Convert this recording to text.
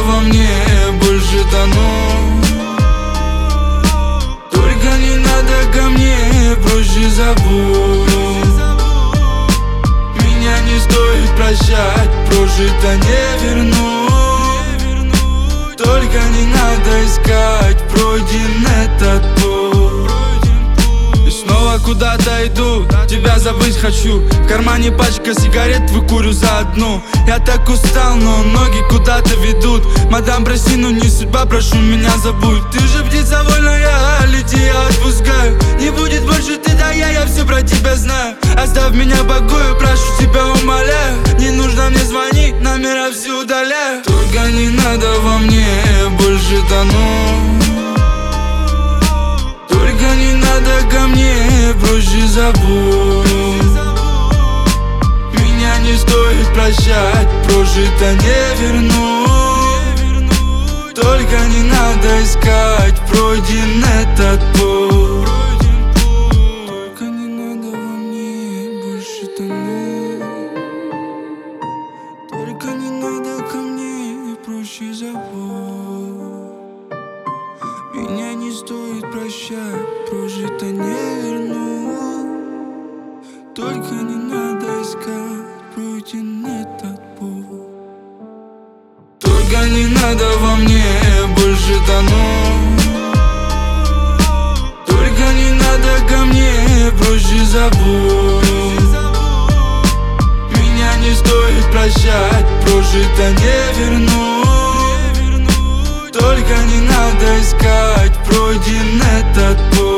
во мне, больше тону. Только не надо ко мне, проще забудь. Меня не стоит прощать, прожито не вернуть. Только не надо искать пройден этот путь. И снова куда-то иду, тебя забыть хочу. В кармане пачка сигарет, выкурю за одну. Я так устал, но ноги куда-то ведут. Мадам, прости, но не судьба, прошу меня забудь. Ты же птица вольная, лети, я отпускаю. Не будет больше ты, да я все про тебя знаю. Оставь меня в покое, прошу тебя, умоляю. Не нужно мне звонить, номера все удаляю. Только не надо во мне, больше тону. Только не надо ко мне, проще забудь. Меня не стоит прощать, прожито не вернуть. Только не надо искать пройден этот путь. Только не надо во мне, больше тону. Только не надо ко мне, проще забудь. Меня не стоит прощать, прожито не вернуть. Только не надо искать пройден этот путь. Только не надо во мне, больше тону. Только не надо ко мне, проще забудь. Меня не стоит прощать, прожито не вернуть. Только не надо искать пройден этот путь.